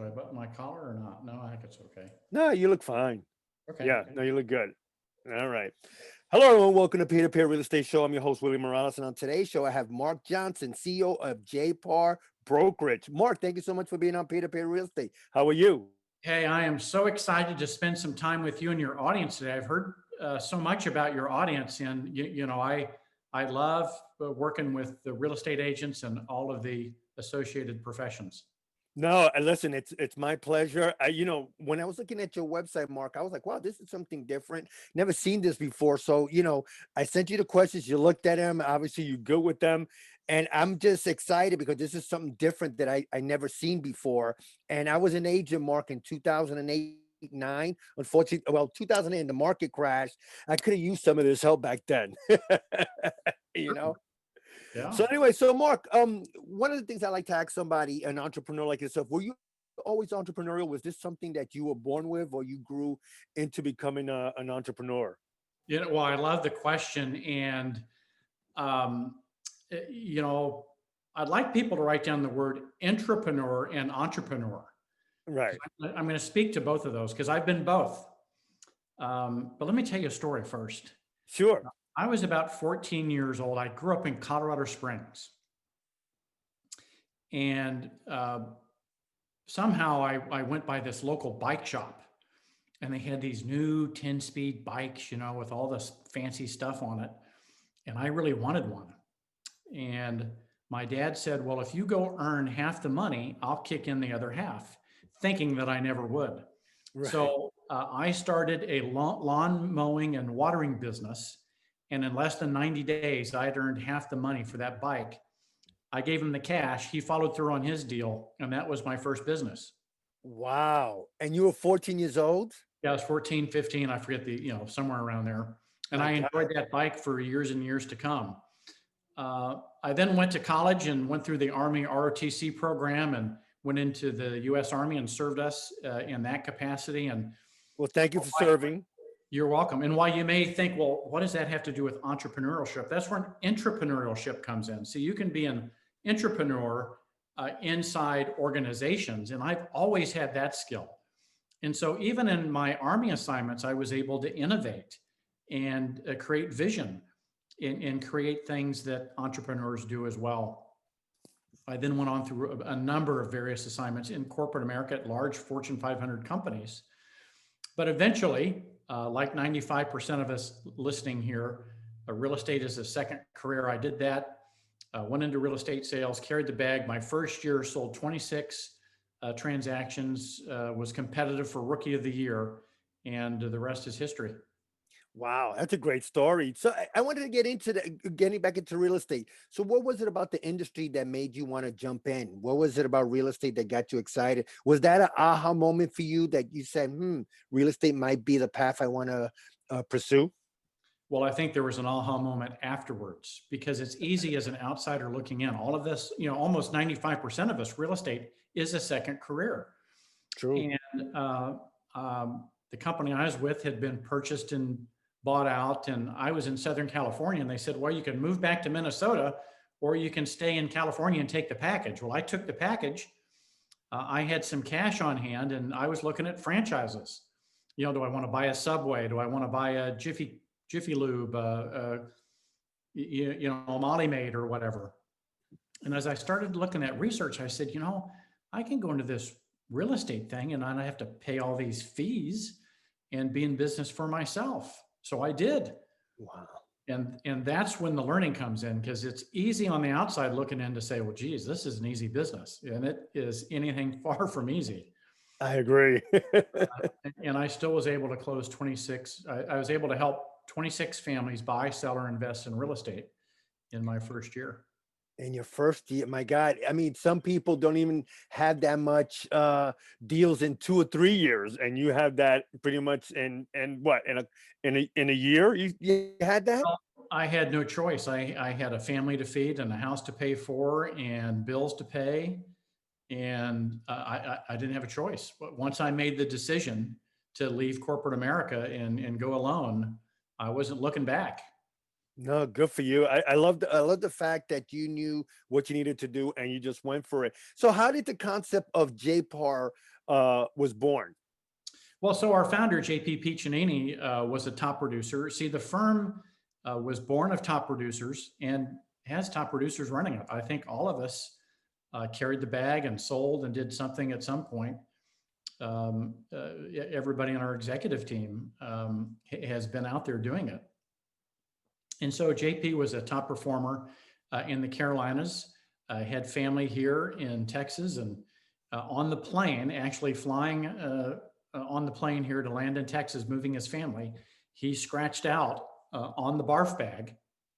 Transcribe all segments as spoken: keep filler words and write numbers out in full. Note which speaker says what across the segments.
Speaker 1: Should I button my collar or not? No, I think it's okay.
Speaker 2: No, you look fine.
Speaker 1: Okay.
Speaker 2: Yeah, no, you look good. All right. Hello, everyone. Welcome to Peer to Peer Real Estate Show. I'm your host, Willie Morales. And on today's show, I have Mark Johnson, C E O of J P A R Brokerage. Mark, thank you so much for being on Peer to Peer Real Estate. How are you?
Speaker 1: Hey, I am so excited to spend some time with you and your audience today. I've heard uh, so much about your audience, and you, you know, I I love uh, working with the real estate agents and all of the associated professions.
Speaker 2: No, and listen, it's it's my pleasure. I, you know, when I was looking at your website, Mark, I was like, wow, this is something different. Never seen this before. So, you know, I sent you the questions, you looked at them, obviously you go with them. And I'm just excited because this is something different that I, I never seen before. And I was an agent, Mark, in two thousand eight, nine. Unfortunately, well, two thousand eight, the market crashed. I could have used some of this help back then. You know?
Speaker 1: Yeah.
Speaker 2: So anyway, so Mark, um, one of the things I like to ask somebody, an entrepreneur like yourself, were you always entrepreneurial? Was this something that you were born with, or you grew into becoming a, an entrepreneur?
Speaker 1: You know, well, I love the question, and um, eh, you know, I'd like people to write down the word entrepreneur and entrepreneur.
Speaker 2: Right.
Speaker 1: I'm going to speak to both of those because I've been both. Um, but let me tell you a story first.
Speaker 2: Sure.
Speaker 1: I was about fourteen years old. I grew up in Colorado Springs. And uh, somehow I, I went by this local bike shop, and they had these new ten speed bikes, you know, with all this fancy stuff on it. And I really wanted one. And my dad said, well, if you go earn half the money, I'll kick in the other half, thinking that I never would.
Speaker 2: Right.
Speaker 1: So uh, I started a lawn, lawn mowing and watering business. And in less than ninety days, I had earned half the money for that bike. I gave him the cash. He followed through on his deal. And that was my first business.
Speaker 2: Wow. And you were fourteen years old?
Speaker 1: Yeah, I was fourteen, fifteen. I forget the, you know, somewhere around there. And
Speaker 2: My
Speaker 1: I
Speaker 2: God.
Speaker 1: enjoyed that bike for years and years to come. Uh, I then went to college and went through the Army R O T C program and went into the U S Army and served us uh, in that capacity. And
Speaker 2: Well, thank you for serving.
Speaker 1: you're welcome. And while you may think, well, what does that have to do with entrepreneurship? That's where entrepreneurship comes in. So you can be an entrepreneur uh, inside organizations. And I've always had that skill. And so even in my Army assignments, I was able to innovate and uh, create vision and, and create things that entrepreneurs do as well. I then went on through a, a number of various assignments in corporate America at large Fortune five hundred companies. But eventually, uh, like ninety-five percent of us listening here, uh, real estate is a second career. I did that, uh, went into real estate sales, carried the bag. My first year sold twenty-six uh, transactions, uh, was competitive for rookie of the year, and the rest is history.
Speaker 2: Wow, that's a great story. So I, I wanted to get into the getting back into real estate. So what was it about the industry that made you want to jump in? What was it about real estate that got you excited? Was that an aha moment for you that you said, hmm, real estate might be the path I want to uh, pursue?
Speaker 1: Well, I think there was an aha moment afterwards because it's easy as an outsider looking in. All of this, you know, almost ninety-five percent of us, real estate is a second career.
Speaker 2: True.
Speaker 1: And uh, um, the company I was with had been purchased and bought out. And I was in Southern California, and they said, well, you can move back to Minnesota or you can stay in California and take the package. Well, I took the package. Uh, I had some cash on hand, and I was looking at franchises. You know, do I want to buy a Subway? Do I want to buy a Jiffy Jiffy Lube, uh, uh, you, you know, Molly Maid or whatever? And as I started looking at research, I said, you know, I can go into this real estate thing and I don't have to pay all these fees and be in business for myself. So I did.
Speaker 2: Wow.
Speaker 1: And, and that's when the learning comes in, because it's easy on the outside looking in to say, well, geez, this is an easy business. And it is anything far from easy.
Speaker 2: I agree.
Speaker 1: And I still was able to close twenty-six. I, I was able to help twenty-six families buy, sell, or invest in real estate in my first year.
Speaker 2: In your first year, my God, I mean, some people don't even have that much uh deals in two or three years, and you have that pretty much in in what in a in a in a year. You you had that?
Speaker 1: Well, I had no choice. I, I had a family to feed and a house to pay for and bills to pay. And uh, I, I, I didn't have a choice. But once I made the decision to leave corporate America and, and go alone, I wasn't looking back.
Speaker 2: No, good for you. I, I love the I love the fact that you knew what you needed to do and you just went for it. So how did the concept of J P A R uh, was born?
Speaker 1: Well, so our founder, J P Piccinini, uh, was a top producer. See, the firm uh, was born of top producers and has top producers running it. I think all of us uh, carried the bag and sold and did something at some point. Um, uh, e- everybody on our executive team um, ha- has been out there doing it. And so J P was a top performer uh, in the Carolinas, uh, had family here in Texas, and uh, on the plane, actually flying uh, uh, on the plane here to land in Texas, moving his family, he scratched out uh, on the barf bag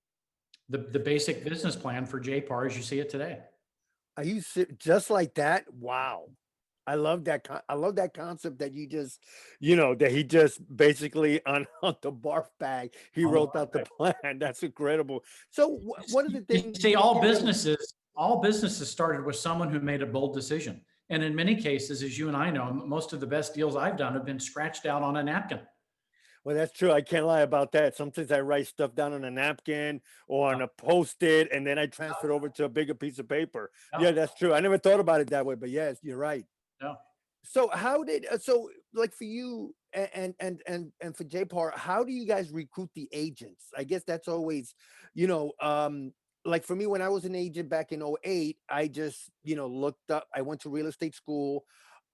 Speaker 1: the, the basic business plan for J P A R as you see it today.
Speaker 2: Are you se- just like that? Wow. I love that. Con- I love that concept that you just, you know, that he just basically on, on the barf bag, he
Speaker 1: On the
Speaker 2: wrote
Speaker 1: barf
Speaker 2: out the
Speaker 1: bag.
Speaker 2: plan. That's incredible. So wh- one of the
Speaker 1: You
Speaker 2: things,
Speaker 1: see, all
Speaker 2: yeah,
Speaker 1: businesses, all businesses started with someone who made a bold decision. And in many cases, as you and I know, most of the best deals I've done have been scratched out on a napkin.
Speaker 2: well, that's true. I can't lie about that. Sometimes I write stuff down on a napkin or
Speaker 1: Yeah,
Speaker 2: on a post-it, and then I transfer it over to a bigger piece of paper.
Speaker 1: yeah,
Speaker 2: Yeah, that's true. I never thought about it that way, but yes, you're right.
Speaker 1: yeah.
Speaker 2: So how did uh, so like for you a- and and and and for J P A R, how do you guys recruit the agents? I guess that's always, you know, um like for me when I was an agent back in 'oh eight, I just, you know, looked up, I went to real estate school,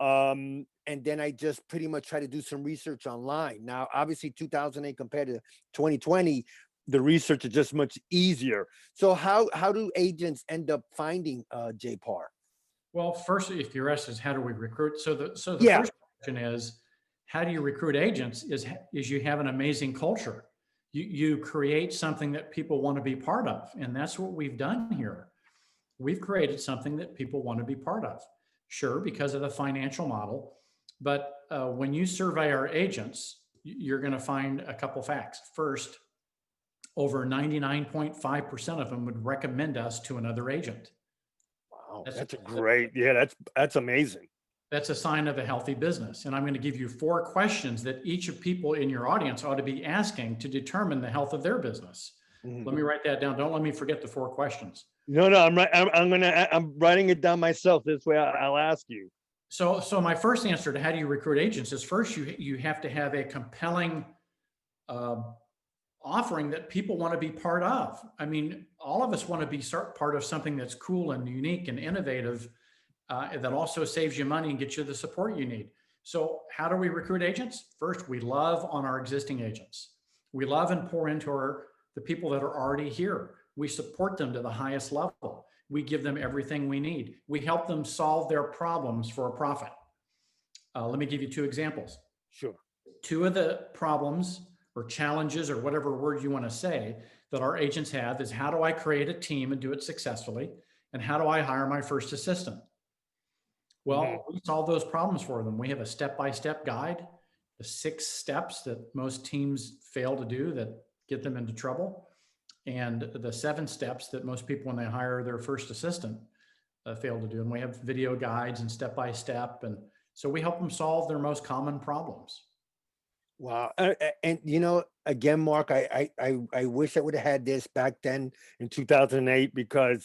Speaker 2: um and then I just pretty much tried to do some research online. Now, obviously two thousand eight compared to twenty twenty, the research is just much easier. So how how do agents end up finding uh J P A R?
Speaker 1: Well, first, if your asked is how do we recruit? So the so the
Speaker 2: Yeah.
Speaker 1: first question is, how do you recruit agents? Is is you have an amazing culture. You you create something that people want to be part of, and that's what we've done here. We've created something that people want to be part of. Sure, because of the financial model, but uh, when you survey our agents, you're going to find a couple facts. First, over ninety-nine point five percent of them would recommend us to another agent.
Speaker 2: Wow,
Speaker 1: That's
Speaker 2: that's a great, yeah, that's that's amazing.
Speaker 1: That's a sign of a healthy business. And I'm going to give you four questions that each of people in your audience ought to be asking to determine the health of their business.
Speaker 2: Mhm.
Speaker 1: Let me write that down. Don't let me forget the four questions.
Speaker 2: No, no, I'm right. I'm, I'm gonna. I- I'm writing it down myself. This way, I, I'll ask you.
Speaker 1: So, so my first answer to how do you recruit agents is first you you have to have a compelling uh, offering that people want to be part of. I mean, all of us want to be part of something that's cool and unique and innovative uh, that also saves you money and gets you the support you need. So, how do we recruit agents? First, we love on our existing agents. We love and pour into our the people that are already here. We support them to the highest level. We give them everything we need. We help them solve their problems for a profit. Uh, let me give you two examples.
Speaker 2: Sure.
Speaker 1: Two of the problems or challenges or whatever word you want to say that our agents have is how do I create a team and do it successfully? And how do I hire my first assistant?
Speaker 2: Mhm.
Speaker 1: Well, we solve those problems for them. We have a step-by-step guide, the six steps that most teams fail to do that get them into trouble, and the seven steps that most people, when they hire their first assistant, uh, fail to do. And we have video guides and step-by-step. And so we help them solve their most common problems.
Speaker 2: Wow. Uh, uh, and you know, again, Mark, I I I, I wish I would have had this back then in two thousand eight because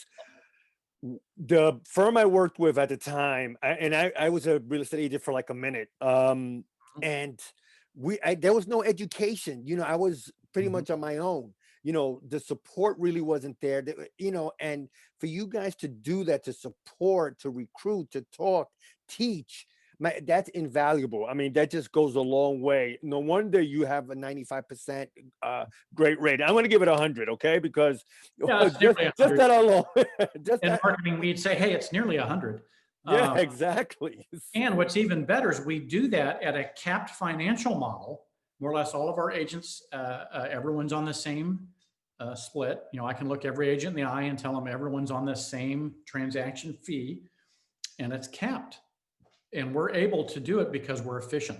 Speaker 2: w- the firm I worked with at the time, I, and I I was a real estate agent for like a minute. Um, and we I, there was no education. You know, I was pretty
Speaker 1: Mhm.
Speaker 2: much on my own. You know, the support really wasn't there. The- You know, and for you guys to do that, to support, to recruit, to talk, teach, my, that's invaluable. I mean, that just goes a long way. No wonder you have a ninety-five percent uh, great rate. I'm going to give it a hundred, okay? Because
Speaker 1: Yeah, it's
Speaker 2: just
Speaker 1: nearly
Speaker 2: just
Speaker 1: one hundred.
Speaker 2: that alone, just
Speaker 1: In
Speaker 2: that.
Speaker 1: marketing, we'd say, hey, it's nearly one hundred.
Speaker 2: Yeah,
Speaker 1: Um,
Speaker 2: exactly.
Speaker 1: and what's even better is we do that at a capped financial model. More or less all of our agents, uh, uh, everyone's on the same uh, split. You know, I can look every agent in the eye and tell them everyone's on the same transaction fee, and it's capped. And we're able to do it because we're efficient.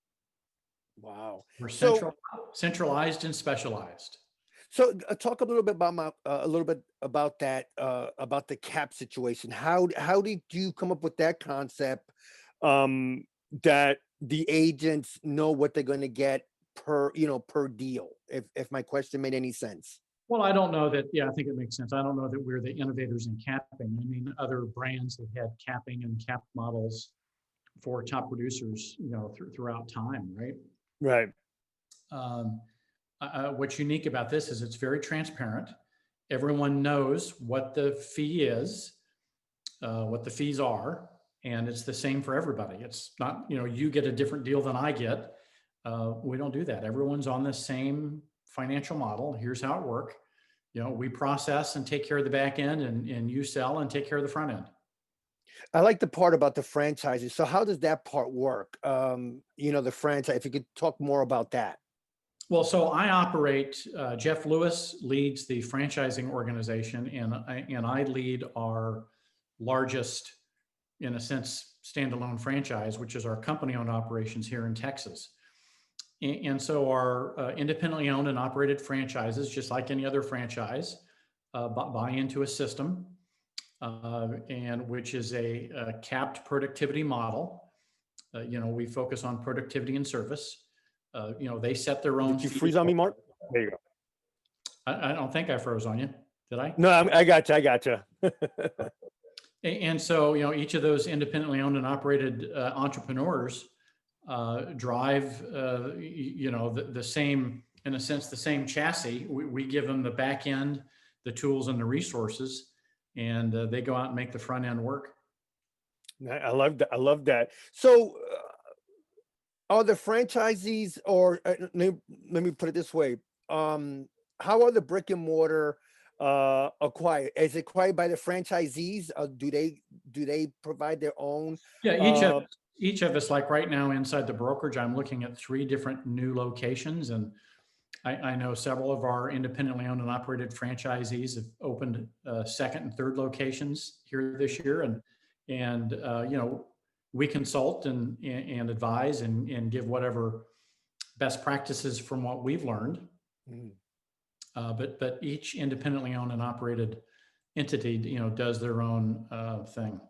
Speaker 2: Wow.
Speaker 1: We're
Speaker 2: So
Speaker 1: central, centralized and specialized.
Speaker 2: So uh, talk a little bit about my uh, a little bit about that uh, about the cap situation. How how did you come up with that concept um, that the agents know what they're going to get per you know per deal? If if my question made any sense.
Speaker 1: Well, I don't know that. Yeah, I think it makes sense. I don't know that we're the innovators in capping. I mean, other brands have had capping and cap models for top producers, you know, thr- throughout time, right?
Speaker 2: Right.
Speaker 1: Um, uh, uh, what's unique about this is it's very transparent. Everyone knows what the fee is, uh, what the fees are, and it's the same for everybody. It's not, you know, you get a different deal than I get. Uh, we don't do that. Everyone's on the same financial model. Here's how it works. You know, we process and take care of the back end, and, and you sell and take care of the front end.
Speaker 2: I like the part about the franchises. So how does that part work? Um, you know, the franchise, if you could talk more about that.
Speaker 1: Well, so I operate, uh, Jeff Lewis leads the franchising organization, and I, and I lead our largest, in a sense, standalone franchise, which is our company owned operations here in Texas. And, and so our uh, independently owned and operated franchises, just like any other franchise, uh, buy, buy into a system, uh, and which is a, a capped productivity model. Uh, you know, we focus on productivity and service. Uh, you know, they set their own
Speaker 2: Did you
Speaker 1: fees.
Speaker 2: freeze on me, Mark? There you go.
Speaker 1: I, I don't think I froze on you. Did I?
Speaker 2: No, I'm, I got you. I got you.
Speaker 1: A- And so, you know, each of those independently owned and operated uh, entrepreneurs uh, drive, uh, y- you know, the, the same, in a sense, the same chassis. We, we give them the back end, the tools and the resources, and uh, they go out and make the front end work.
Speaker 2: I I love that. I love that. So, uh, are the franchisees, or uh, let me, let me put it this way: um, how are the brick and mortar uh, acquired? Is it acquired by the franchisees? Uh, do they do they provide their own?
Speaker 1: Yeah, each of
Speaker 2: Uh,
Speaker 1: us, each of us, like right now inside the brokerage, I'm looking at three different new locations, and I, I know several of our independently owned and operated franchisees have opened uh, second and third locations here this year, and and uh, you know, we consult and and, and advise and and give whatever best practices from what we've learned.
Speaker 2: mm.
Speaker 1: Uh, but but each independently owned and operated entity, you know, does their own uh, thing.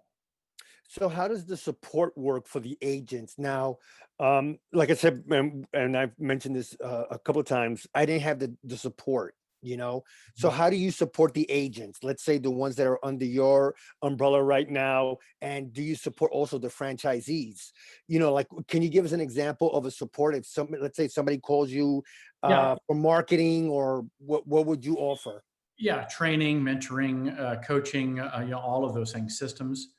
Speaker 2: So how does the support work for the agents now? Um, like I said, and, and I've mentioned this uh, a couple of times, I didn't have the, the support, you know? So how do you support the agents? Let's say the ones that are under your umbrella right now, and do you support also the franchisees? You know, like, can you give us an example of a support if some, let's say somebody calls you
Speaker 1: Yeah,
Speaker 2: uh, for marketing, or what, what would you offer?
Speaker 1: yeah, training, mentoring, uh, coaching, uh, you know, all of those things, systems.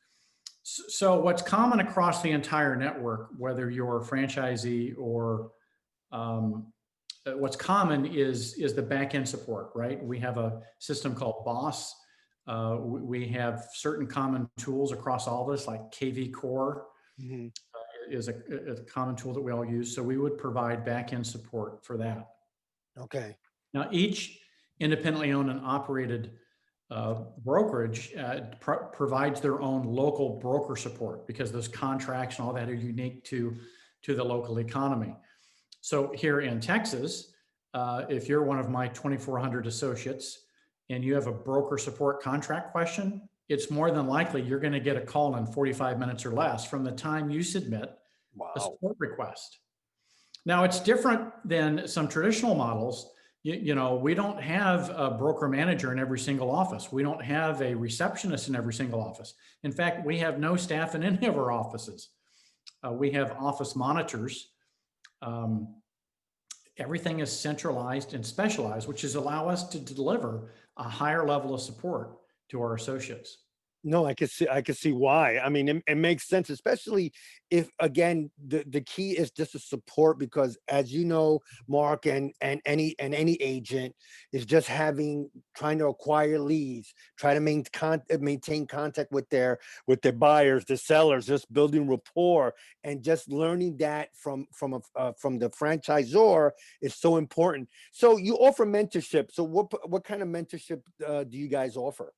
Speaker 1: So what's common across the entire network, whether you're a franchisee or um, uh, what's common is is the back end support, right? We have a system called BOSS. Uh, we we have certain common tools across all of us, like K V Core
Speaker 2: Mhm.
Speaker 1: is a, a common tool that we all use. So we would provide back end support for that.
Speaker 2: Okay.
Speaker 1: Now, each independently owned and operated uh, brokerage uh, pro- provides their own local broker support because those contracts and all that are unique to, to the local economy. So here in Texas, uh, if you're one of my twenty-four hundred associates and you have a broker support contract question, it's more than likely you're going to get a call in forty-five minutes or less from the time you submit a
Speaker 2: Wow.
Speaker 1: support request. Now, it's different than some traditional models. You, you know, we don't have a broker manager in every single office. We don't have a receptionist in every single office. In fact, we have no staff in any of our offices. Uh, we have office monitors. Um, everything is centralized and specialized, which is allow us to deliver a higher level of support to our associates.
Speaker 2: No, I could see I could see why. I mean, it, it makes sense, especially if, again, the, the key is just the support, because as you know, Mark, and and any and any agent is just having trying to acquire leads, try to maintain con, maintain contact with their with their buyers, the sellers, just building rapport, and just learning that from from a, uh, from the franchisor is so important. So you offer mentorship. So what what kind of mentorship uh, do you guys offer?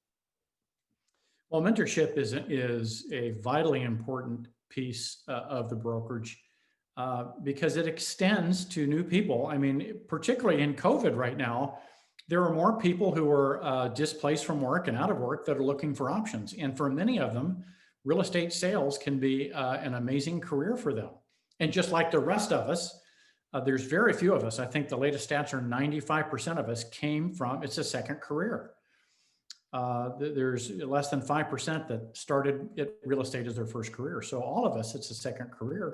Speaker 1: Well, mentorship is, is a vitally important piece uh, of the brokerage uh, because it extends to new people. I mean, particularly in COVID right now, there are more people who are uh, displaced from work and out of work that are looking for options. And for many of them, real estate sales can be uh, an amazing career for them. And just like the rest of us, uh, there's very few of us. I think the latest stats are ninety-five percent of us came from, it's a second career. Uh, th- there's less than five percent that started at real estate as their first career. So all of us, it's a second career.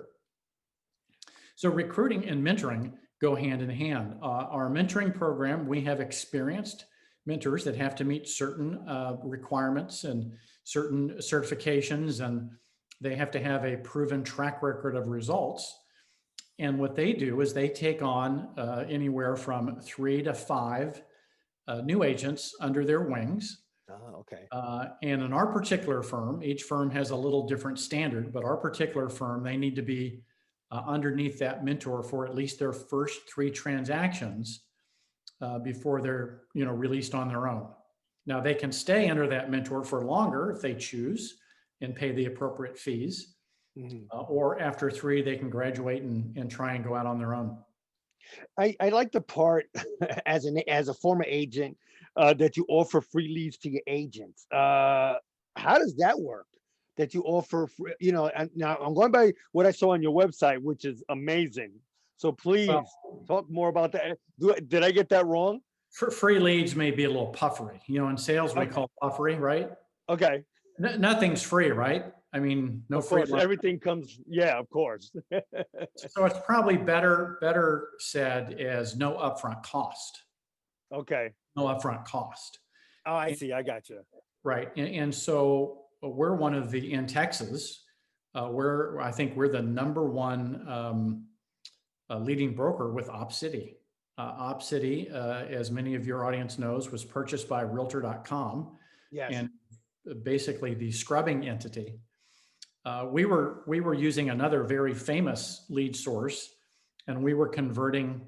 Speaker 1: So recruiting and mentoring go hand in hand. Uh, our mentoring program, we have experienced mentors that have to meet certain uh, requirements and certain certifications, and they have to have a proven track record of results. And what they do is they take on uh, anywhere from three to five uh, new agents under their wings.
Speaker 2: Oh, okay.
Speaker 1: Uh, and in our particular firm, each firm has a little different standard, but our particular firm, they need to be uh, underneath that mentor for at least their first three transactions uh, before they're, you know, released on their own. Now they can stay under that mentor for longer if they choose and pay the appropriate fees.
Speaker 2: Mhm.
Speaker 1: Uh, or after three, they can graduate and, and try and go out on their own.
Speaker 2: I, I like the part as an as a former agent uh, that you offer free leads to your agents. Uh, how does that work? That you offer, free, you know, and now I'm going by what I saw on your website, which is amazing. So please
Speaker 1: Well,
Speaker 2: talk more about that. Do, I- did I get that wrong?
Speaker 1: for free leads may be a little puffery. You know, in sales, we
Speaker 2: Okay.
Speaker 1: call puffery, right?
Speaker 2: Okay.
Speaker 1: N- nothing's free, right? I mean, no
Speaker 2: Of
Speaker 1: free
Speaker 2: course,
Speaker 1: lunch.
Speaker 2: everything comes. Yeah, of course.
Speaker 1: So it's probably better, better said as no upfront cost,
Speaker 2: Okay.
Speaker 1: no upfront cost.
Speaker 2: Oh, I
Speaker 1: And-
Speaker 2: see. I got you.
Speaker 1: Right. And, and so we're one of the, in Texas, uh, we're, I think we're the number one um, uh, leading broker with OpCity. Uh, OpCity, uh, as many of your audience knows, was purchased by Realtor dot com
Speaker 2: Yes.
Speaker 1: and basically the scrubbing entity. Uh, we were we were using another very famous lead source, and we were converting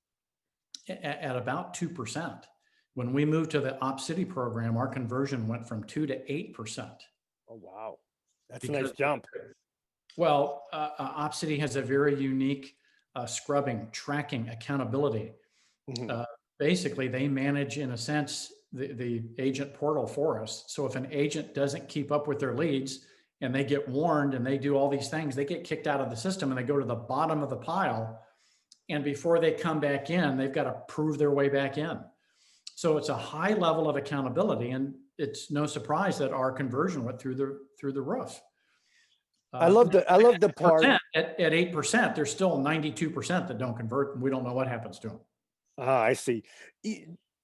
Speaker 1: at, at about two percent. When we moved to the OpCity program, our conversion went from two to eight percent.
Speaker 2: Oh, wow. That's a nice jump.
Speaker 1: Well, uh, uh, OpCity has a very unique uh, scrubbing, tracking, accountability.
Speaker 2: Mhm.
Speaker 1: Uh, basically, they manage, in a sense, the, the agent portal for us. So if an agent doesn't keep up with their leads and they get warned and they do all these things, they get kicked out of the system and they go to the bottom of the pile. And before they come back in, they've got to prove their way back in. So it's a high level of accountability, and it's no surprise that our conversion went through the through the roof.
Speaker 2: I love the I love the part.
Speaker 1: At, at eight percent, there's still ninety-two percent that don't convert, and we don't know what happens to them.
Speaker 2: Ah, I see. E-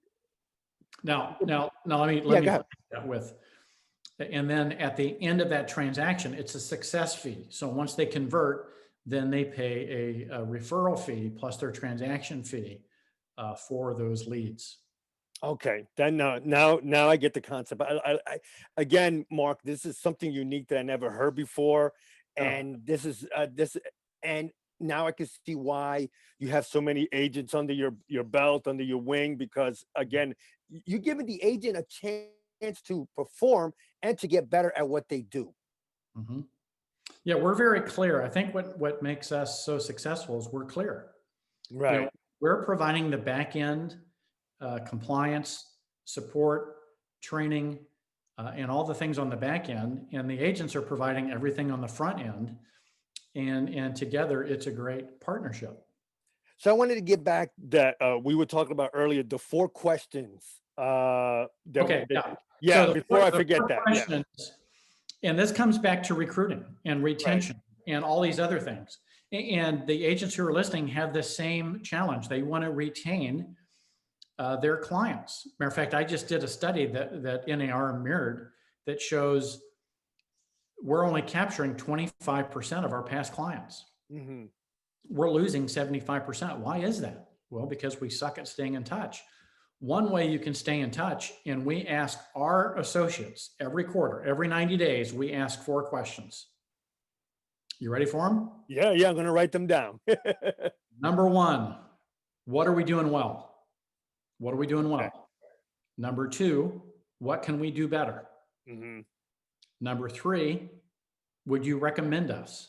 Speaker 1: Now, now, now, let me,
Speaker 2: Yeah,
Speaker 1: let me
Speaker 2: go ahead.
Speaker 1: that with, and then at the end of that transaction, it's a success fee. So once they convert, then they pay a, a referral fee plus their transaction fee uh, for those leads.
Speaker 2: Okay, then now now now I get the concept. I, I, I again, Mark, this is something unique that I never heard before,
Speaker 1: Oh.
Speaker 2: and this is uh, this, and now I can see why you have so many agents under your your belt, under your wing, because again, y- you're giving the agent a chance to perform and to get better at what they do.
Speaker 1: Mhm. Yeah, we're very clear. I think what, what makes us so successful is we're clear. You know,
Speaker 2: Right.
Speaker 1: we're providing the back end uh, compliance, support, training, uh, and all the things on the back end. And the agents are providing everything on the front end. And, and together, it's a great partnership.
Speaker 2: So I wanted to get back that uh, we were talking about earlier, the four questions. Uh, that,
Speaker 1: Okay,
Speaker 2: that-
Speaker 1: yeah.
Speaker 2: yeah.
Speaker 1: So the
Speaker 2: before
Speaker 1: four-
Speaker 2: I
Speaker 1: the
Speaker 2: forget
Speaker 1: four
Speaker 2: that. Yeah.
Speaker 1: questions, and this comes back to recruiting and retention and all these other things. A- And the agents who are listening have the same challenge. They want to retain uh, their clients. Matter of fact, I just did a study that, that N A R mirrored that shows we're only capturing twenty-five percent of our past clients.
Speaker 2: Mhm.
Speaker 1: We're losing seventy-five percent. Why is that? Well, because we suck at staying in touch. One way you can stay in touch, and we ask our associates every quarter, every ninety days, we ask four questions. You ready for them?
Speaker 2: Yeah, yeah, I'm gonna write them down.
Speaker 1: Number one, what are we doing well? What are we doing well?
Speaker 2: Okay.
Speaker 1: Number two, what can we do better?
Speaker 2: Mhm.
Speaker 1: Number three, would you recommend us?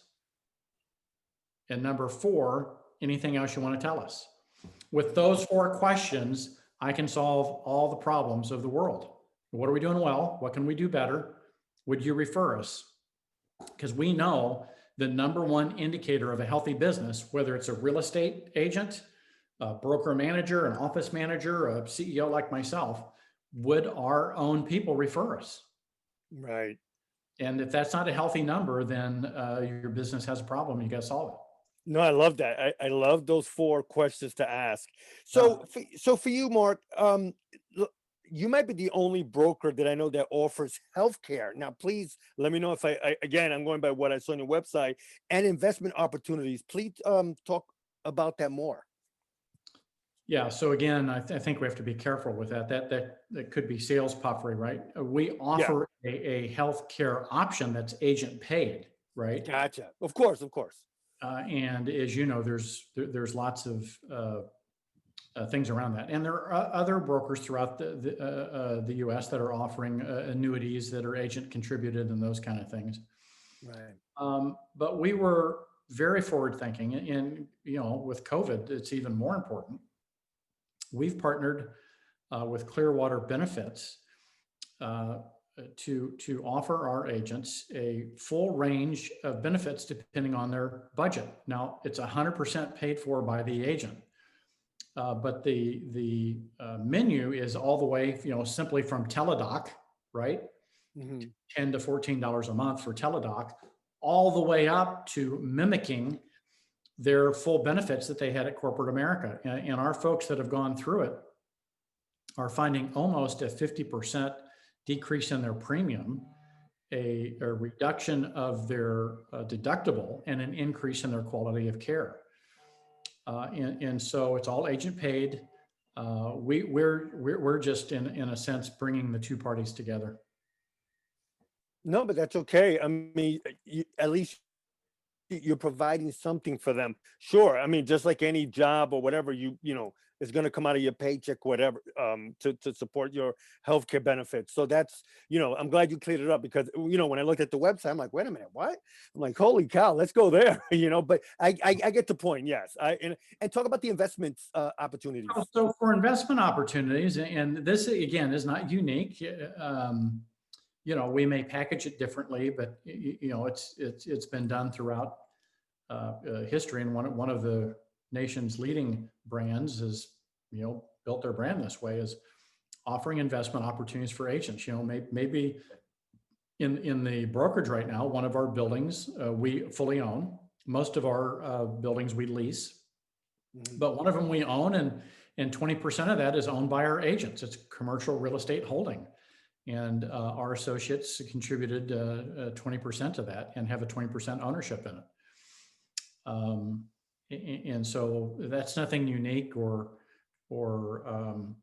Speaker 1: And number four, anything else you want to tell us? With those four questions, I can solve all the problems of the world. What are we doing well? What can we do better? Would you refer us? Because we know the number one indicator of a healthy business, whether it's a real estate agent, a broker manager, an office manager, a C E O like myself, would our own people refer us?
Speaker 2: Right.
Speaker 1: And if that's not a healthy number, then uh, your business has a problem. You got to solve it.
Speaker 2: No, I love that. I, I love those four questions to ask.
Speaker 1: Yeah.
Speaker 2: So, for, so for you, Mark, um, l- you might be the only broker that I know that offers healthcare. Now, please let me know if I, I again, I'm going by what I saw on your website and investment opportunities. Please um, talk about that more.
Speaker 1: Yeah. So again, I, th- I think we have to be careful with that. That that that could be sales puffery, right? Uh, We
Speaker 2: Yeah,
Speaker 1: offer a, a healthcare option that's agent paid, right?
Speaker 2: gotcha. Of course, of course.
Speaker 1: Uh, and as you know, there's there, there's lots of uh, uh, things around that, and there are o- other brokers throughout the the, uh, uh, the U S that are offering uh, annuities that are agent contributed and those kind of things.
Speaker 2: Right.
Speaker 1: Um, but we were very forward thinking, and and, you know, with COVID, it's even more important. We've partnered uh, with Clearwater Benefits uh, to to offer our agents a full range of benefits depending on their budget. Now, it's one hundred percent paid for by the agent, uh, but the the uh, menu is all the way, you know, simply from Teladoc, right?
Speaker 2: Mhm.
Speaker 1: ten to fourteen dollars a month for Teladoc, all the way up to mimicking their full benefits that they had at corporate America. And, and our folks that have gone through it are finding almost a fifty percent decrease in their premium, a, a reduction of their uh, deductible, and an increase in their quality of care. Uh, and, and so it's all agent paid. Uh, we, we're, we're, we're just in, in a sense, bringing the two parties together.
Speaker 2: No, but that's okay. I mean, you, at least y- you're providing something for them. Sure. I mean, just like any job or whatever, you you know, is going to come out of your paycheck, whatever, um, to to support your healthcare benefits. So that's, you know, I'm glad you cleared it up because you know when I looked at the website, I'm like, wait a minute, what? I'm like, holy cow, let's go there. You know, but I I, I get the point. Yes. I and and talk about the investments uh, opportunities.
Speaker 1: So for investment opportunities, and this again is not unique. Um, you know, we may package it differently, but y- you know, it's it's it's been done throughout uh, uh, history. And one one of the nation's leading brands has, you know, built their brand this way, is offering investment opportunities for agents. You know, may, maybe in in the brokerage right now, one of our buildings uh, we fully own. Most of our uh, buildings we lease,
Speaker 2: Mhm.
Speaker 1: but one of them we own, and and twenty percent of that is owned by our agents. It's commercial real estate holding. And uh, our associates contributed uh, uh, twenty percent of that and have a twenty percent ownership in it. Um, and so that's nothing unique or, or um,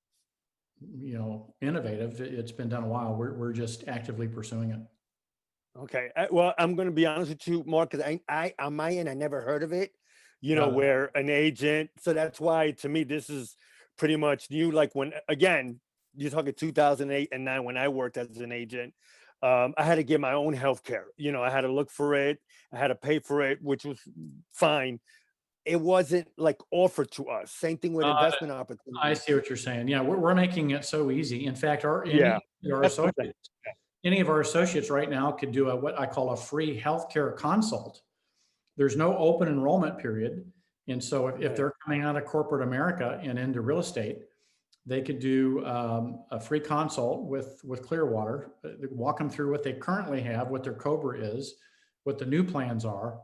Speaker 1: you know, innovative. It's been done a while. We're, we're just actively pursuing it.
Speaker 2: Okay. I, well, I'm going to be honest with you, Mark, because I, I, on my end, I never heard of it, you know,
Speaker 1: Got it.
Speaker 2: where an agent. So that's why to me, this is pretty much new. Like when, again, you're talking two thousand eight and nine when I worked as an agent, um, I had to get my own health care. You know, I had to look for it. I had to pay for it, which was fine. It wasn't like offered to us. Same thing with
Speaker 1: Uh,
Speaker 2: investment
Speaker 1: I
Speaker 2: opportunities.
Speaker 1: see what you're saying. Yeah, we're, we're making it so easy. In fact, our
Speaker 2: Yeah.
Speaker 1: any our
Speaker 2: That's the thing.
Speaker 1: associates, any of our associates right now could do a what I call a free healthcare consult. There's no open enrollment period. And so if, if
Speaker 2: Right.
Speaker 1: they're coming out of corporate America and into real estate, they could do um, a free consult with, with Clearwater, uh, walk them through what they currently have, what their COBRA is, what the new plans are,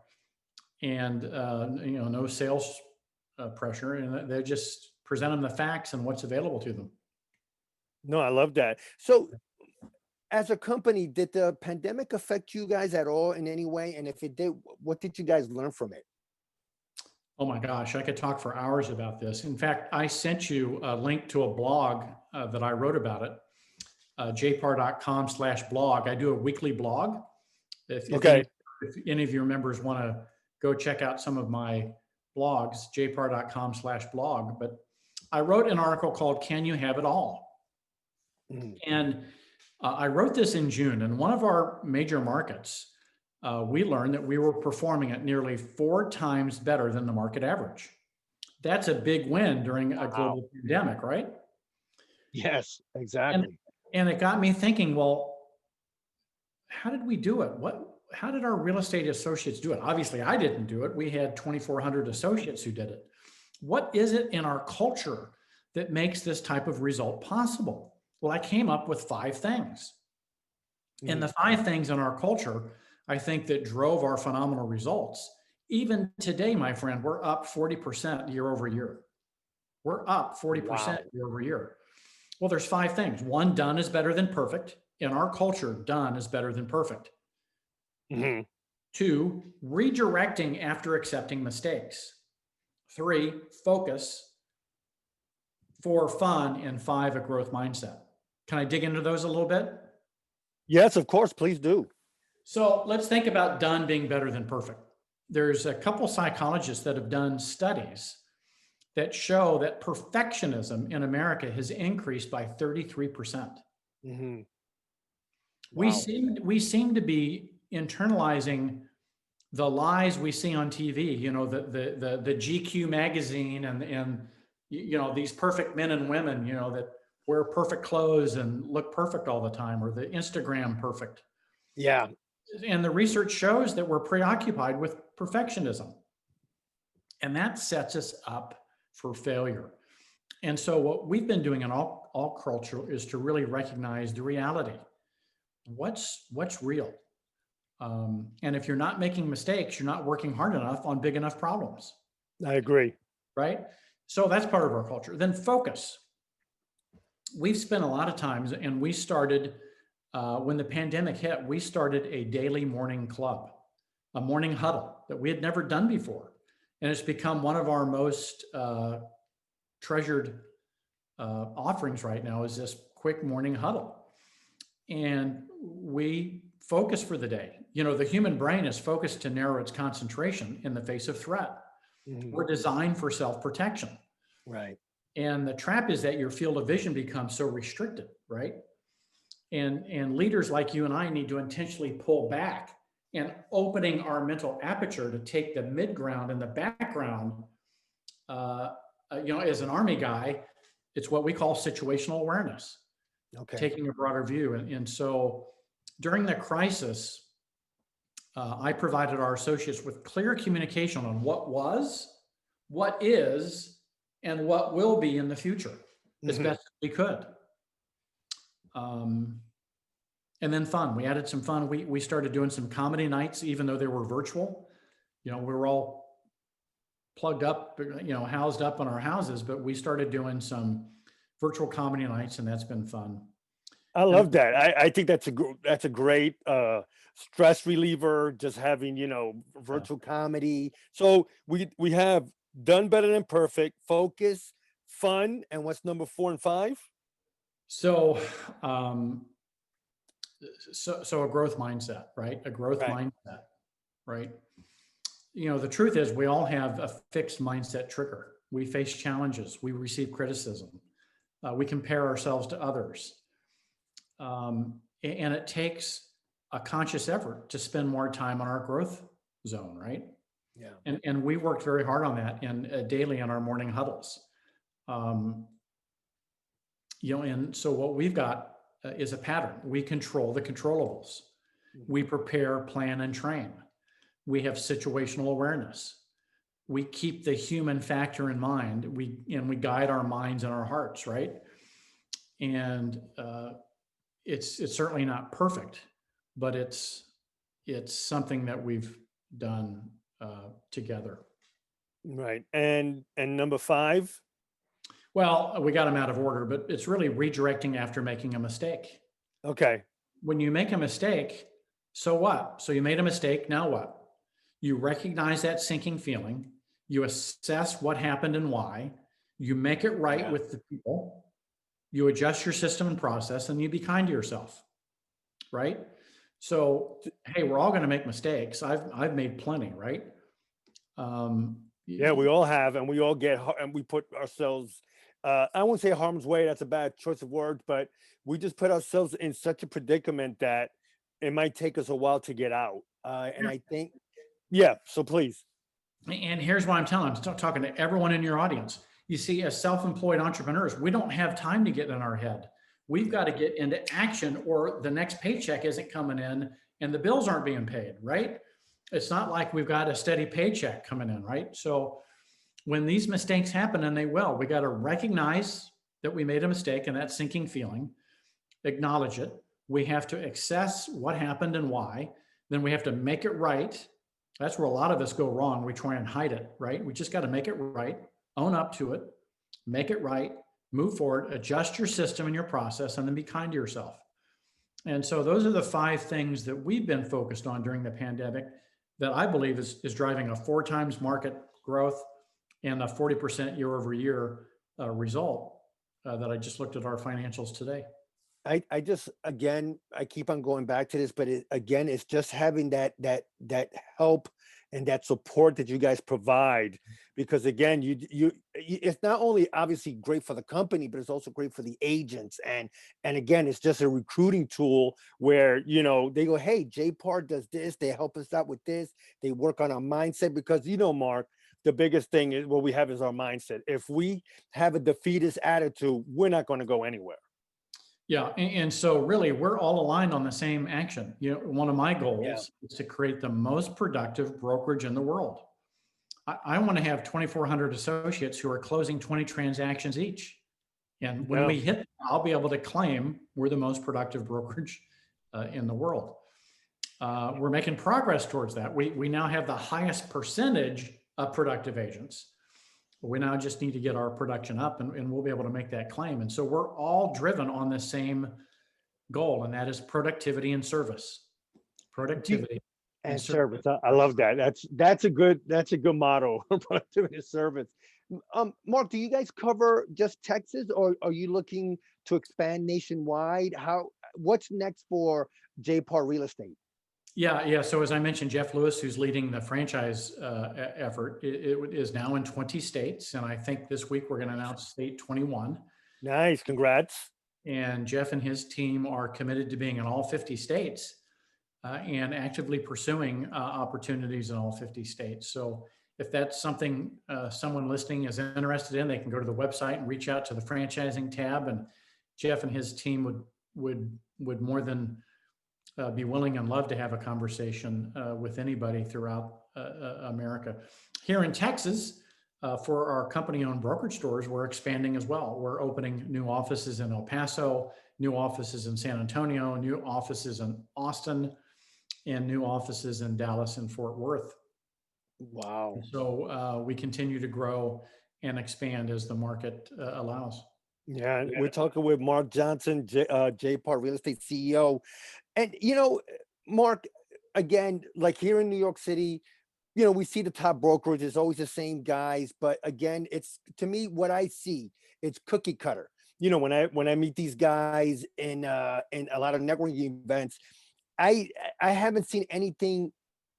Speaker 1: and uh, you know, no sales uh, pressure. And they just present them the facts and what's available to them.
Speaker 2: No, I love that. So as a company, did the pandemic affect you guys at all in any way? And if it did, what did you guys learn from it?
Speaker 1: Oh my gosh, I could talk for hours about this. In fact, I sent you a link to a blog uh, that I wrote about it, uh, jpar.com slash blog. I do a weekly blog. If, if, any,
Speaker 2: Okay.
Speaker 1: if any of your members want to go check out some of my blogs, jpar.com slash blog. But I wrote an article called Can You Have It All?
Speaker 2: Mhm.
Speaker 1: And uh, I wrote this in June. In one of our major markets, uh, we learned that we were performing at nearly four times better than the market average. That's a big win during a
Speaker 2: Wow.
Speaker 1: global pandemic, right?
Speaker 2: Yes,
Speaker 1: And
Speaker 2: exactly.
Speaker 1: and it got me thinking, well, how did we do it? What how did our real estate associates do it? Obviously, I didn't do it. We had twenty-four hundred associates who did it. What is it in our culture that makes this type of result possible? Well, I came up with five things. And
Speaker 2: Mhm.
Speaker 1: the five things in our culture, I think, that drove our phenomenal results. Even today, my friend, we're up forty percent year over year. We're up forty percent
Speaker 2: Wow.
Speaker 1: year over year. Well, there's five things. One, done is better than perfect. In our culture, done is better than perfect.
Speaker 2: Mhm.
Speaker 1: Two, redirecting after accepting mistakes. Three, focus. Four, fun. And five, a growth mindset. Can I dig into those a little bit?
Speaker 2: Yes, of course, please do.
Speaker 1: So let's think about done being better than perfect. There's a couple psychologists that have done studies that show that perfectionism in America has increased by thirty-three percent.
Speaker 2: Mhm.
Speaker 1: We
Speaker 2: Wow.
Speaker 1: seem we seem to be internalizing the lies we see on T V, you know, the the the, the G Q magazine and and you know these perfect men and women, you know, that wear perfect clothes and look perfect all the time, or the Instagram perfect.
Speaker 2: Yeah.
Speaker 1: And the research shows that we're preoccupied with perfectionism, and that sets us up for failure. And so what we've been doing in all all culture is to really recognize the reality. What's what's real? Um, and if you're not making mistakes, you're not working hard enough on big enough problems,
Speaker 2: I agree.
Speaker 1: right? So that's part of our culture. Then focus. We've spent a lot of times, and we started uh, when the pandemic hit. We started a daily morning club, a morning huddle that we had never done before, and it's become one of our most uh, treasured uh, offerings right now. Is this quick morning huddle, and we focus for the day. You know, the human brain is focused to narrow its concentration in the face of threat.
Speaker 2: Mhm.
Speaker 1: We're designed for self-protection.
Speaker 2: Right.
Speaker 1: And the trap is that your field of vision becomes so restricted, right? And and leaders like you and I need to intentionally pull back and opening our mental aperture to take the mid ground and the background. Uh, uh, you know, as an Army guy, it's what we call situational awareness,
Speaker 2: Okay.
Speaker 1: taking a broader view. And, and so during the crisis, uh, I provided our associates with clear communication on what was, what is, and what will be in the future as
Speaker 2: Mhm.
Speaker 1: best as we could. Um, and then fun. We added some fun. We we started doing some comedy nights, even though they were virtual. You know, we were all plugged up, you know, housed up in our houses, but we started doing some virtual comedy nights, and that's been fun.
Speaker 2: I
Speaker 1: And
Speaker 2: love that. I, I think that's a gr- that's a great uh, stress reliever. Just having you know
Speaker 1: uh,
Speaker 2: virtual comedy. So we we have done better than perfect. Focus, fun, and what's number four and five?
Speaker 1: so, um, so, so a growth mindset, right? A growth
Speaker 2: Right.
Speaker 1: mindset, right? You know, the truth is we all have a fixed mindset trigger. We face challenges. We receive criticism. Uh, we compare ourselves to others. Um, and it takes a conscious effort to spend more time on our growth zone, right?
Speaker 2: Yeah.
Speaker 1: And, and we worked very hard on that in uh, daily in our morning huddles. Um, you know, and so what we've got uh, is a pattern. We control the controllables. We
Speaker 2: Mhm.
Speaker 1: prepare, plan, and train. We have situational awareness. We keep the human factor in mind. We and we guide our minds and our hearts, right? And uh, it's it's certainly not perfect, but it's it's something that we've done uh, together.
Speaker 2: Right. And and number five.
Speaker 1: Well, we got them out of order, but it's really redirecting after making a mistake.
Speaker 2: Okay.
Speaker 1: When you make a mistake, so what? So you made a mistake, now what? You recognize that sinking feeling, you assess what happened and why, you make it right
Speaker 2: Yeah.
Speaker 1: with the people, you adjust your system and process, and you be kind to yourself, right? So, hey, we're all going to make mistakes. I've I've made plenty, right? Um,
Speaker 2: Yeah, we all have, and we all get, har- and we put ourselves. Uh, I won't say harm's way. That's a bad choice of words, but we just put ourselves in such a predicament that it might take us a while to get out. Uh, and I think, yeah. So please.
Speaker 1: And here's what I'm telling. I'm talking to everyone in your audience. You see, as self-employed entrepreneurs, we don't have time to get in our head. We've got to get into action, or the next paycheck isn't coming in, and the bills aren't being paid. Right? It's not like we've got a steady paycheck coming in. Right? So when these mistakes happen, and they will, we got to recognize that we made a mistake and that sinking feeling. acknowledge it. We have to assess what happened and why. Then we have to make it right. That's where a lot of us go wrong. We try and hide it, right? We just got to make it right, own up to it, make it right, move forward, adjust your system and your process, and then be kind to yourself. And so those are the five things that we've been focused on during the pandemic that I believe is, is driving a four times market growth and a forty percent year over year uh, result uh, that I just looked at our financials today.
Speaker 2: I, I just again I keep on going back to this, but it, again, it's just having that that that help and that support that you guys provide, because again, you you y- it's not only obviously great for the company, but it's also great for the agents, and and again, it's just a recruiting tool where you know they go, hey, J P A R does this, they help us out with this, they work on our mindset, because you know, Mark, the biggest thing is what we have is our mindset. If we have a defeatist attitude, we're not going to go anywhere.
Speaker 1: Yeah, and, and so really, we're all aligned on the same action. You know, one of my
Speaker 2: Yeah.
Speaker 1: goals is to create the most productive brokerage in the world. I, I want to have twenty-four hundred associates who are closing twenty transactions each. And when
Speaker 2: Yeah.
Speaker 1: we hit, I'll be able to claim we're the most productive brokerage uh, in the world. Uh, we're making progress towards that. We, we now have the highest percentage of productive agents. We now just need to get our production up, and, and we'll be able to make that claim. And so we're all driven on the same goal, and that is productivity and service. Productivity and
Speaker 2: And
Speaker 1: service.
Speaker 2: service. I, I love that. That's that's a good that's a good motto. Productivity and service. M- Um, Mark, do you guys cover just Texas, or are you looking to expand nationwide? How what's next for J P A R Real Estate?
Speaker 1: Yeah, yeah. So as I mentioned, Jeff Lewis, who's leading the franchise uh, e- effort, it, it is now in twenty states, and I think this week we're going to announce state twenty-one.
Speaker 2: Nice, congrats.
Speaker 1: And Jeff and his team are committed to being in all fifty states uh, and actively pursuing uh, opportunities in all fifty states. So if that's something uh, someone listening is interested in, they can go to the website and reach out to the franchising tab. And Jeff and his team would would would more than uh, be willing and love to have a conversation uh, with anybody throughout uh, uh, America. Here in Texas, uh, for our company-owned brokerage stores, we're expanding as well. We're opening new offices in El Paso, new offices in San Antonio, new offices in Austin, and new offices in Dallas and Fort Worth.
Speaker 2: Wow.
Speaker 1: So uh, we continue to grow and expand as the market uh, allows.
Speaker 2: Yeah, and we're talking with Mark Johnson, J, uh, J P A R Real Estate C E O. And you know, Mark, again, like here in New York City, you know, we see the top brokerage is always the same guys, but again, it's to me what I see, it's cookie cutter. You know, when I when I meet these guys in uh in a lot of networking events, I I haven't seen anything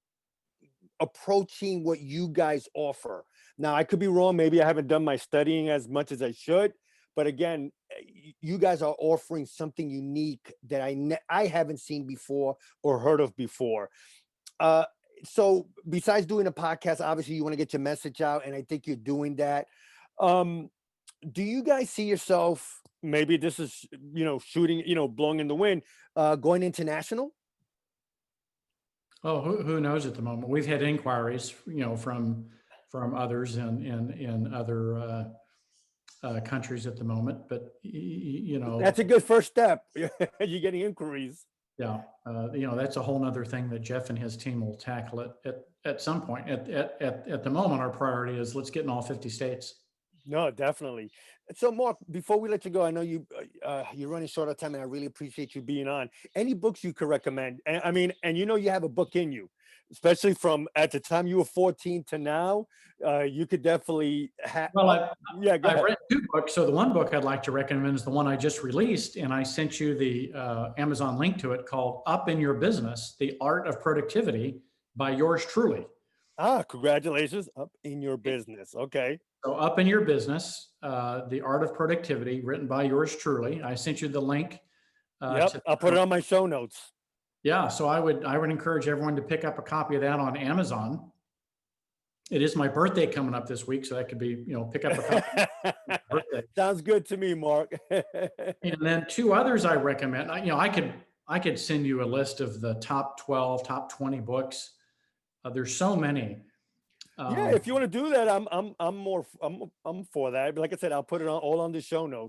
Speaker 2: approaching what you guys offer. Now, I could be wrong. Maybe I haven't done my studying as much as I should. But again, eh, y- you guys are offering something unique that I ne- I haven't seen before or heard of before. Uh, so besides doing a podcast, obviously you want to get your message out, and I think you're doing that. Um, do you guys see yourself? Maybe this is you know shooting, you know, blowing in the wind, uh, going international.
Speaker 1: Oh, who, who knows at the moment? We've had inquiries, you know, from from others in in in other uh, uh, countries at the moment, but y- y- you know,
Speaker 2: That's a good first step. You're getting inquiries.
Speaker 1: yeah, uh, you know, that's a whole nother thing that Jeff and his team will tackle at at, at some point. At, at at at the moment, our priority is let's get in all fifty states.
Speaker 2: No, definitely. So, Mark, before we let you go, I know you uh, uh, you're running short of time, and I really appreciate you being on. Any books you could recommend? And I mean, and you know, you have a book in you, especially from at the time you were fourteen to now. Uh, you could definitely have.
Speaker 1: Well,
Speaker 2: Uh,
Speaker 1: I,
Speaker 2: yeah, go
Speaker 1: I've
Speaker 2: ahead.
Speaker 1: read two books. So the one book I'd like to recommend is the one I just released, and I sent you the uh, Amazon link to it, called "Up in Your Business: The Art of Productivity" by yours truly.
Speaker 2: Ah, congratulations up in your business. Okay.
Speaker 1: So "Up in Your Business: uh, The Art of Productivity," written by yours truly. I sent you the link uh,
Speaker 2: Yep,
Speaker 1: to.
Speaker 2: I'll put it on my show notes.
Speaker 1: Yeah, so I would I would encourage everyone to pick up a copy of that on Amazon. It is my birthday coming up this week, so that could be, you know, pick up a copy for my birthday.
Speaker 2: Sounds good to me, Mark.
Speaker 1: And then two others I recommend. I, you know, I could I could send you a list of the top twelve, top twenty books. Uh, there's so many.
Speaker 2: Yeah,
Speaker 1: Um,
Speaker 2: if you want to do that, I'm I'm I'm more f- I'm I'm for that. But like I said, I'll put it on all on the show notes.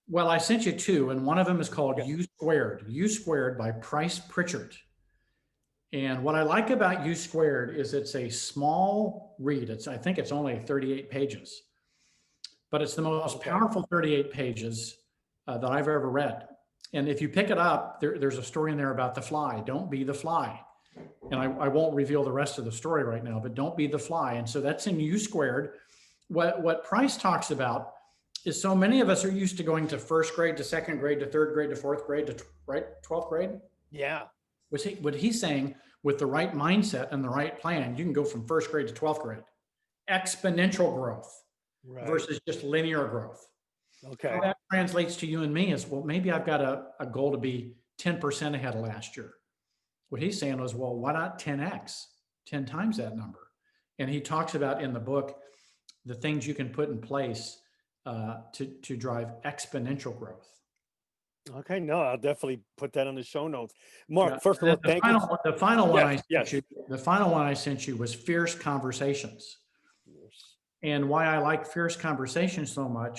Speaker 1: Well, I sent you two, and one of them is called
Speaker 2: Okay.
Speaker 1: U Squared, U Squared by Price Pritchard. And what I like about U Squared is it's a small read. It's, I think it's only thirty-eight pages, but it's the most
Speaker 2: Okay.
Speaker 1: powerful thirty-eight pages uh, that I've ever read. And if you pick it up, there, there's a story in there about the fly. Don't be the fly. And I, I won't reveal the rest of the story right now, but don't be the fly. And so that's in U Squared. What, what Price talks about is so many of us are used to going to first grade to second grade to third grade to fourth grade to right twelfth grade.
Speaker 2: Yeah.
Speaker 1: Was he, what he's saying, with the right mindset and the right plan, you can go from first grade to twelfth grade. Exponential growth
Speaker 2: Right.
Speaker 1: versus just linear growth.
Speaker 2: Okay.
Speaker 1: How that translates to you and me is, well, maybe I've got a, a goal to be ten percent ahead of last year. What he's saying was, well, why not ten X, ten times that number? And he talks about in the book the things you can put in place uh, to, to drive exponential growth.
Speaker 2: Okay. No, I'll definitely put that on the show notes. Mark,
Speaker 1: Yeah.
Speaker 2: first of
Speaker 1: The,
Speaker 2: all,
Speaker 1: the
Speaker 2: thank
Speaker 1: final,
Speaker 2: you.
Speaker 1: the final one I
Speaker 2: Yes,
Speaker 1: sent
Speaker 2: yes.
Speaker 1: you, the final one I sent you was Fierce Conversations.
Speaker 2: Yes.
Speaker 1: And why I like Fierce Conversations so much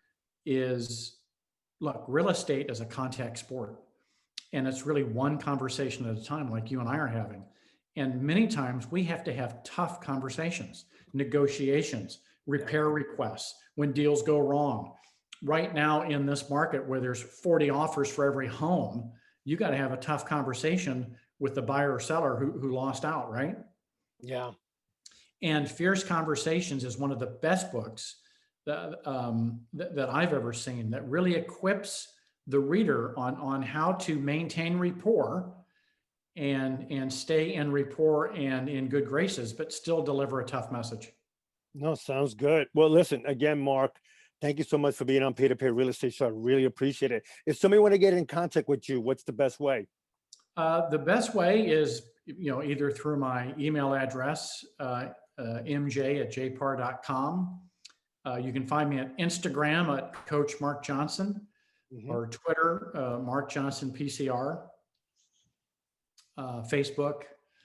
Speaker 1: is, look, real estate is a contact sport. And it's really one conversation at a time, like you and I are having. And many times we have to have tough conversations, negotiations, repair requests when deals go wrong. Right now in this market where there's forty offers for every home, you got to have a tough conversation with the buyer or seller who, who lost out, right?
Speaker 2: Yeah.
Speaker 1: And Fierce Conversations is one of the best books that, um, that, that I've ever seen that really equips the reader on, on how to maintain rapport and, and stay in rapport and in good graces, but still deliver a tough message.
Speaker 2: No, sounds good. Well, listen, again, Mark, thank you so much for being on Peer to Peer Real Estate Show. I really appreciate it. If somebody want to get in contact with you, what's the best way?
Speaker 1: Uh, the best way is, you know, either through my email address, uh, uh, m j at j p a r dot com. Uh, you can find me at Instagram at Coach Mark Johnson,
Speaker 2: Mhm.
Speaker 1: or Twitter, uh, Mark Johnson P C R, uh, Facebook.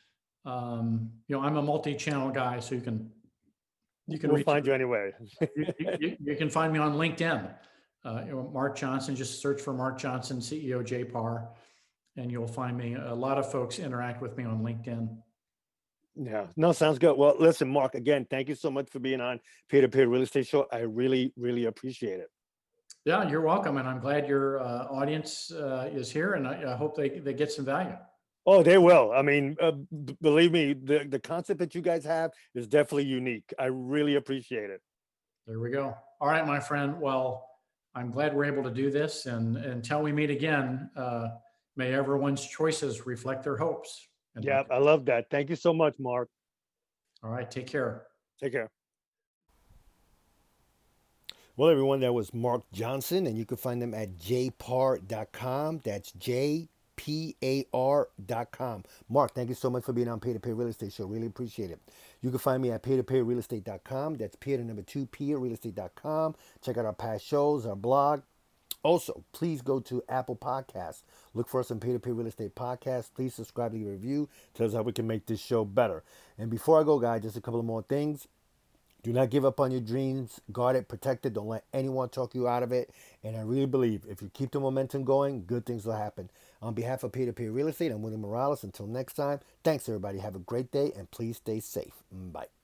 Speaker 1: Um, you know, I'm a multi-channel guy, so you can you can
Speaker 2: We'll
Speaker 1: reach
Speaker 2: find you anyway.
Speaker 1: you, you, you can find me on LinkedIn. Uh, you know, Mark Johnson, just search for Mark Johnson, C E O J P A R, and you'll find me. A lot of folks interact with me on LinkedIn.
Speaker 2: Yeah, no, sounds good. Well, listen, Mark, again, thank you so much for being on Peer to Peer Real Estate Show. I really, really appreciate it.
Speaker 1: Yeah, you're welcome. And I'm glad your uh, audience uh, is here, and I, I hope they, they get some value.
Speaker 2: Oh, they will. I mean, uh, b- believe me, the, the concept that you guys have is definitely unique. I really appreciate it.
Speaker 1: There we go. All right, my friend. Well, I'm glad we're able to do this. And until we meet again, uh, may everyone's choices reflect their hopes. And
Speaker 2: Yeah, I love that. Thank you so much, Mark.
Speaker 1: all right, take care.
Speaker 2: Take care. Well, everyone, that was Mark Johnson, and you can find them at j p a r dot com. That's J P A R dot com. Mark, thank you so much for being on Peer to Peer Real Estate Show. Really appreciate it. You can find me at peer to peer real estate dot com. That's peer to number two, peer real estate dot com. Check out our past shows, our blog. Also, please go to Apple Podcasts. Look for us on Peer to Peer Real Estate Podcast. Please subscribe, leave a review. Tell us how we can make this show better. And before I go, guys, just a couple of more things. Do not give up on your dreams. Guard it, protect it. Don't let anyone talk you out of it. And I really believe if you keep the momentum going, good things will happen. On behalf of Peer to Peer Real Estate, I'm William Morales. Until next time, thanks everybody. Have a great day and please stay safe. Bye.